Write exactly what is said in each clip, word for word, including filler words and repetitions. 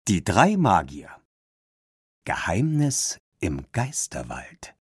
Die drei Magier. Geheimnis im Geisterwald.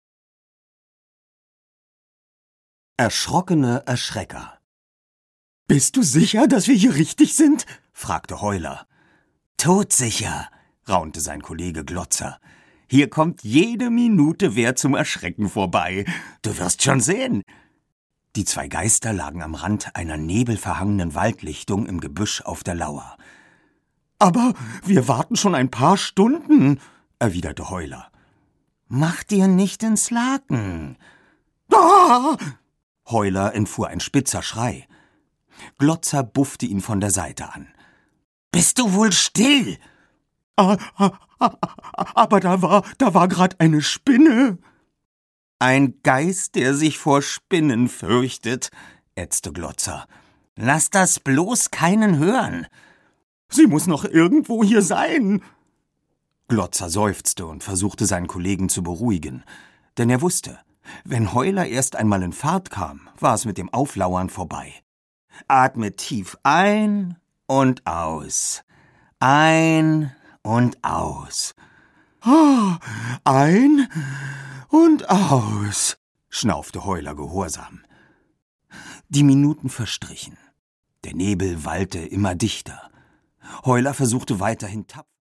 Erschrockene Erschrecker. »Bist du sicher, dass wir hier richtig sind?« fragte Heuler. »Todsicher«, raunte sein Kollege Glotzer. »Hier kommt jede Minute wer zum Erschrecken vorbei. Du wirst schon sehen.« Die zwei Geister lagen am Rand einer nebelverhangenen Waldlichtung im Gebüsch auf der Lauer. »Aber wir warten schon ein paar Stunden«, erwiderte Heuler. »Mach dir nicht ins Laken!« »Ah!« Heuler entfuhr ein spitzer Schrei. Glotzer buffte ihn von der Seite an. »Bist du wohl still?« Ah, ah, ah, »Aber da war, da war grad eine Spinne.« »Ein Geist, der sich vor Spinnen fürchtet«, ätzte Glotzer. »Lass das bloß keinen hören.« »Sie muss noch irgendwo hier sein.« Glotzer seufzte und versuchte seinen Kollegen zu beruhigen, denn er wusste, wenn Heuler erst einmal in Fahrt kam, war es mit dem Auflauern vorbei. Atme tief ein und aus, ein und aus. »Ah, ein und aus«, schnaufte Heuler gehorsam. Die Minuten verstrichen. Der Nebel wallte immer dichter. Heuler versuchte weiterhin tapfer